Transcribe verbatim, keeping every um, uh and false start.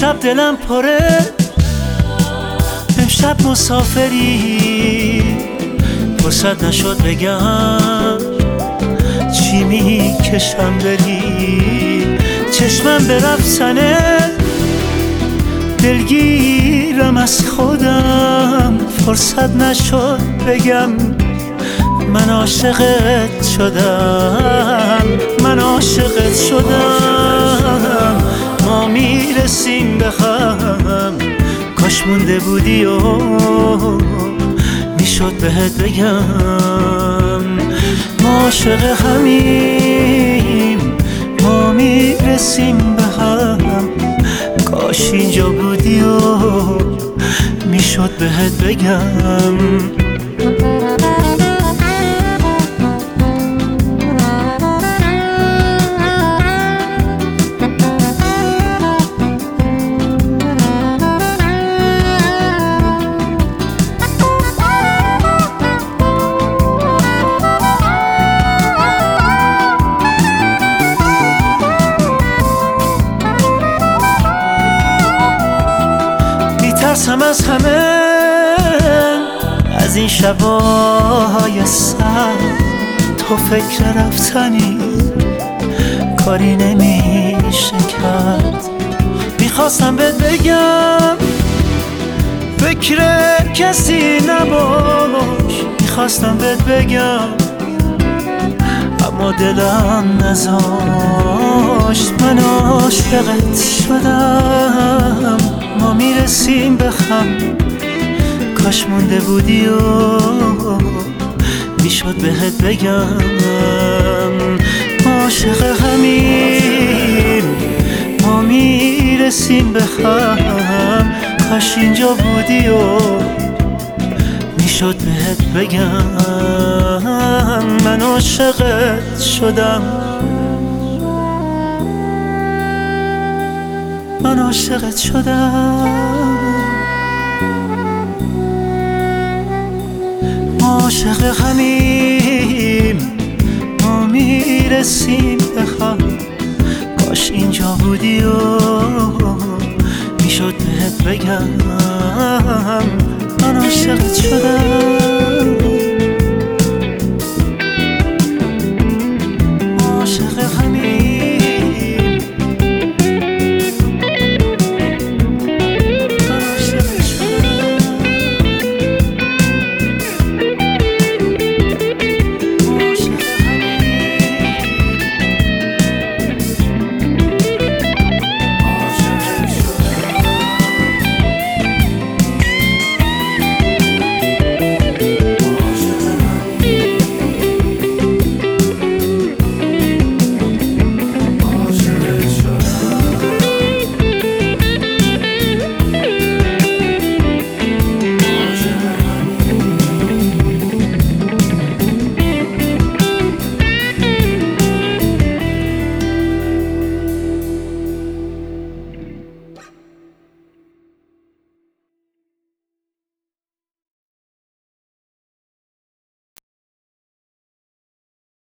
امشب دلم پره، امشب مسافری، فرصت نشد بگم چی میکشم بری. چشمم به رفتنه، دلگیرم از خودم، فرصت نشد بگم من عاشقت شدم، من عاشقت شدم. ما میرسیم به هم، کاش مونده بودی و میشد بهت بگم ما عاشق همیم، ما میرسیم به هم، کاش اینجا بودی و میشد بهت بگم. میترسم از همه، از این شبای سر، تو فکر رفتنی کاری نمیشه کرد. میخواستم بهت بگم فکر کسی نباش، میخواستم بهت بگم اما دلم نذاشت. من عاشقت شدم، ما میرسیم به هم، کاش مونده بودی و میشد بهت بگم ما عاشق همیم، ما میرسیم به هم، کاش اینجا بودی و میشد بهت بگم من عاشقت شدم، من عاشقت شدم. ما عاشق همیم، ما میرسیم به هم، کاش اینجا بودی و میشد بهت بگم من عاشقت شدم.